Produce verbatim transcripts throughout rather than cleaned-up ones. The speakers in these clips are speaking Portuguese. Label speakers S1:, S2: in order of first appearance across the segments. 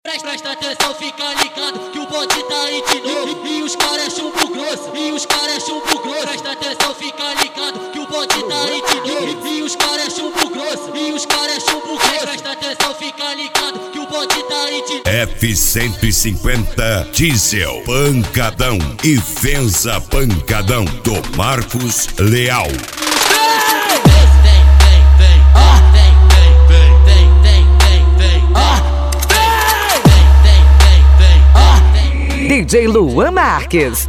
S1: Presta atenção, fica ligado que o bonde tá aí de novo. E os cara é chumbo grosso, e os cara é chumbo grosso. Presta atenção, fica ligado que o bonde tá aí de novo. E os cara é chumbo grosso, e os cara é chumbo grosso. Presta atenção, fica ligado que o bonde tá aí de novo.
S2: F cento e cinquenta Diesel Pancadão e Fenza Pancadão do Marcos Leal.
S3: D J Luan Marques.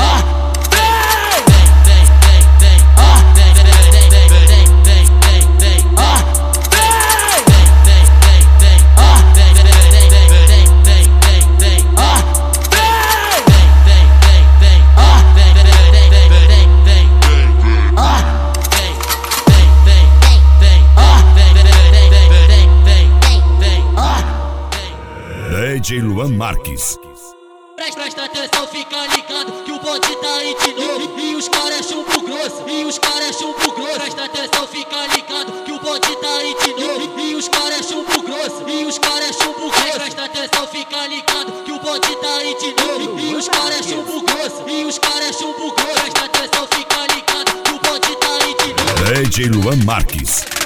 S2: D J Luan Marques.
S1: Presta atenção, fica ligado que o bonde tá aí de novo. E os cara é chumbo grosso, e os cara é chumbo grosso. Presta atenção, fica ligado que o bonde tá aí de novo. E os cara é chumbo grosso, e os cara é chumbo grosso. Presta atenção, fica ligado que o bonde tá aí de novo. E os cara é chumbo grosso, e os cara é chumbo grosso. Presta atenção, fica ligado que o bonde tá aí de novo.
S2: D J Luan Marques.